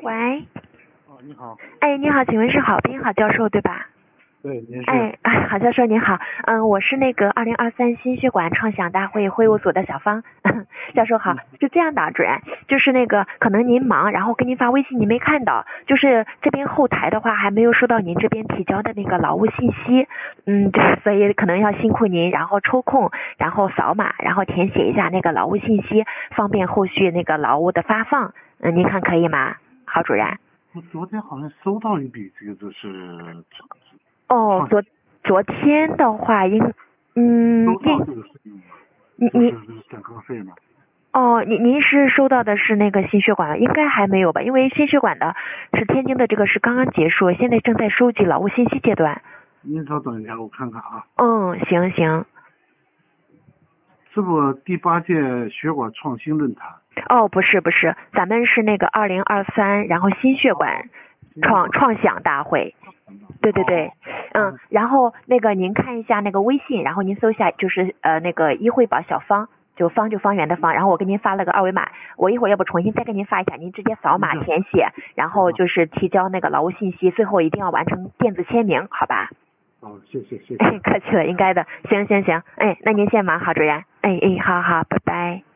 喂。 你好。 哎，你好，请问是郝斌郝教授对吧？ 对，您是。 郝教授您好，我是那个2023心血管创想大会会务组的小芳。教授好，是这样的，主任，就是那个可能您忙，然后给您发微信您没看到，就是这边后台的话还没有收到您这边提交的那个劳务信息，所以可能要辛苦您，然后抽空，然后扫码，然后填写一下那个劳务信息，方便后续那个劳务的发放，您看可以吗？郝主任。 我昨天好像收到一笔，这个就是昨天的话收到这个费用吗？就是诊科费吗？ 您是收到的是那个心血管，应该还没有吧？因为心血管的是天津的这个是刚刚结束，现在正在收集劳务信息阶段。 您稍等一下，我看看啊。 行。 是不第8届血管创新论坛？ 不是，咱们是那个2023，然后心血管创想大会。对。然后那个您看一下那个微信，然后您搜一下就是那个医惠宝小芳，就方圆的方，然后我给您发了个二维码，我一会儿要不重新再给您发一下，您直接扫码填写，然后就是提交那个劳务信息，最后一定要完成电子签名，好吧？ 谢谢。 客气了，应该的。行。那您先忙，郝主任。好，拜拜。